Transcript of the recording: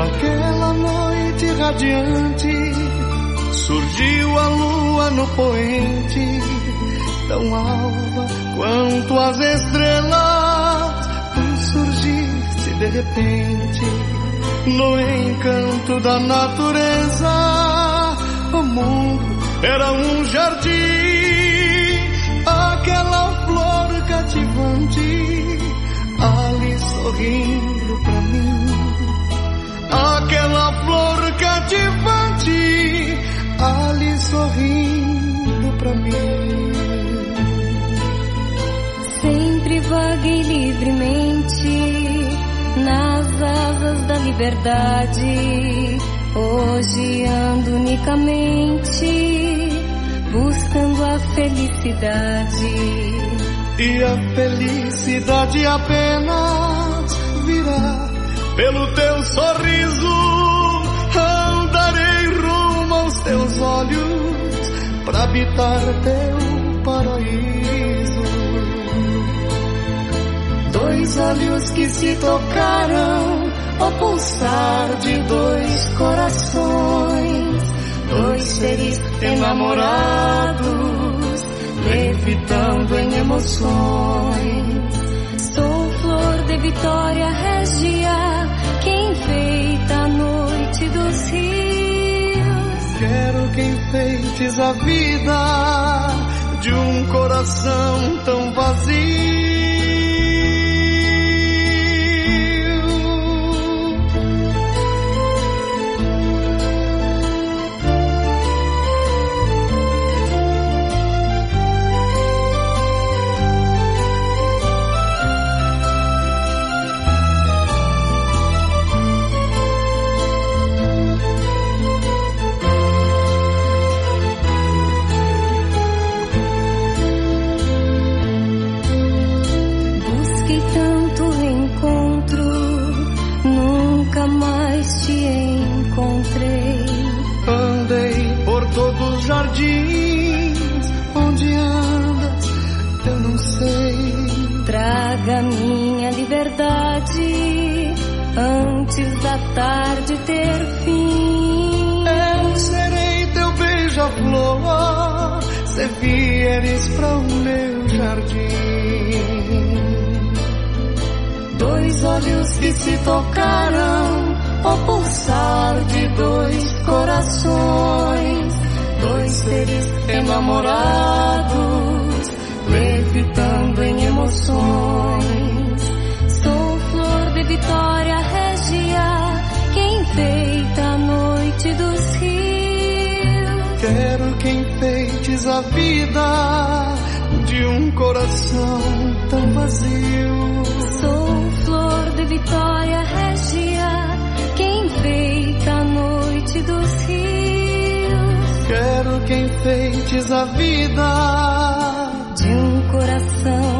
Naquela noite radiante surgiu a lua no poente, tão alva quanto as estrelas. Tu surgiste de repente no encanto da natureza. O mundo era um jardim, aquela flor cativante ali sorrindo pra mim. Aquela flor cativante ali sorrindo pra mim. Sempre vaguei livremente nas asas da liberdade. Hoje ando unicamente buscando a felicidade. E a felicidade apenas virá pelo teu sorriso. Andarei rumo aos teus olhos pra habitar teu paraíso. Dois olhos que se tocaram ao pulsar de dois corações, dois seres enamorados levitando em emoções. Sou flor de Vitória Régia, que enfeita a noite dos rios. Quero que enfeites a vida de um coração tão vazio. Andei por todos os jardins, onde andas eu não sei. Traga minha liberdade antes da tarde ter fim. Eu serei teu beija-flor se vieres para o meu jardim. Dois olhos que se tocaram ao pulsar de dois corações, dois seres enamorados levitando em emoções. Sou flor de Vitória Régia, que enfeita a noite dos rios. Quero que enfeites a vida de um coração tão vazio. Sou flor de Vitória Régia, que enfeita a noite dos rios. Quero que enfeites a vida de um coração